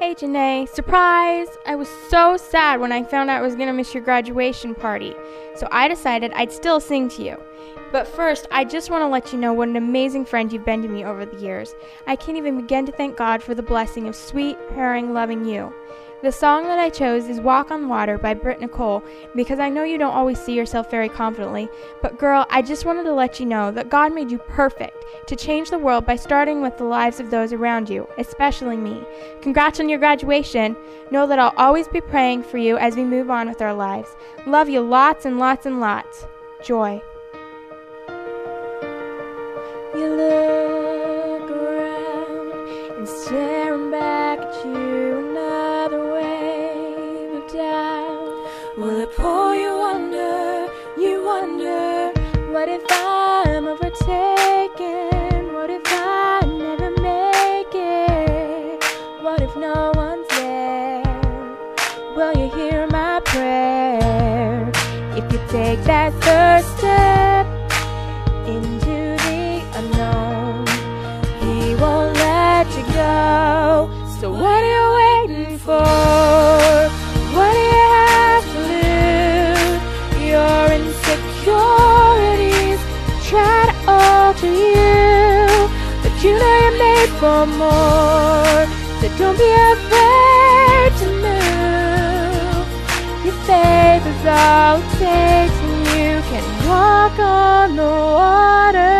Hey Janae, surprise! I was so sad when I found out I was going to miss your graduation party, so I decided I'd still sing to you. But first, I just want to let you know what an amazing friend you've been to me over the years. I can't even begin to thank God for the blessing of sweet, pairing, loving you. The song that I chose is Walk on Water by Britt Nicole, because I know you don't always see yourself very confidently, but girl, I just wanted to let you know that God made you perfect to change the world by starting with the lives of those around you, especially me. Congrats on your graduation. Know that I'll always be praying for you as we move on with our lives. Love you lots and lots and lots. Joy. You look around and staring back at you, another wave of doubt. Will it pull you under? You wonder, what if I'm overtaken? What if I never make it? What if no one's there? Will you hear my prayer? If you take that first step into the unknown, He won't let you go. So what are you waiting for? What do you have to lose? Your insecurities try to alter you, but you know you're made for more. So don't be afraid to move. Your faith is all it takes, and you can walk on the water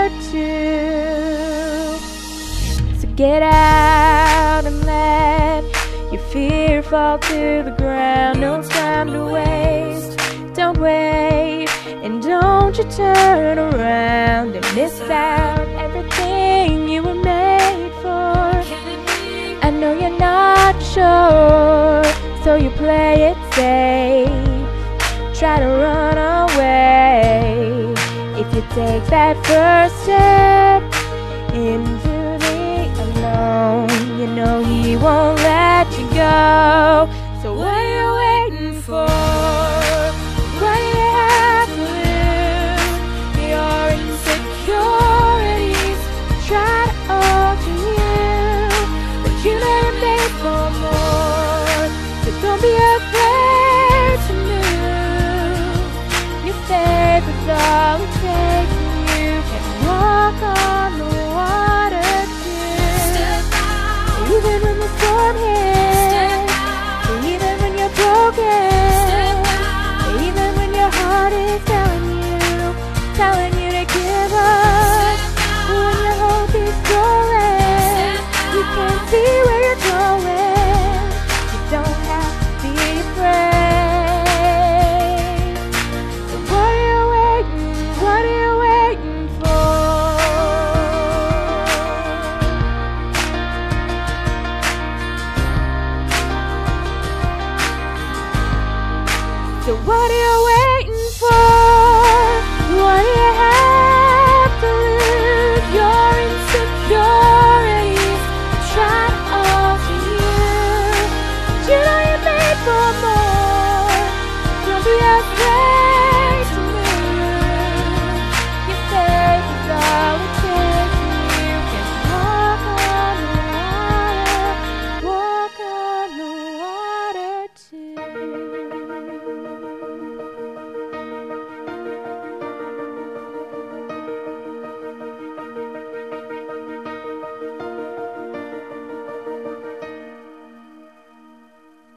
too. So get out and let your fear fall to the ground. No time to waste. Don't wait, and don't you turn around and miss out everything you were made for. I know you're not sure, so you play it safe. Try to run away. If you take that first step into the unknown, you know He won't let you go. So what are you waiting for? What do you have to lose? Your insecurities try to alter you, but you know you're made for more. So don't be afraid to move. Your faith is all it takes, and you can walk on the water too. Even when the storm hits, even when you're broken, even when your heart is telling you to give up, when your hope is stolen, you can't see where you're going. You don't have to be afraid. So what are you waiting? What are you waiting for? So what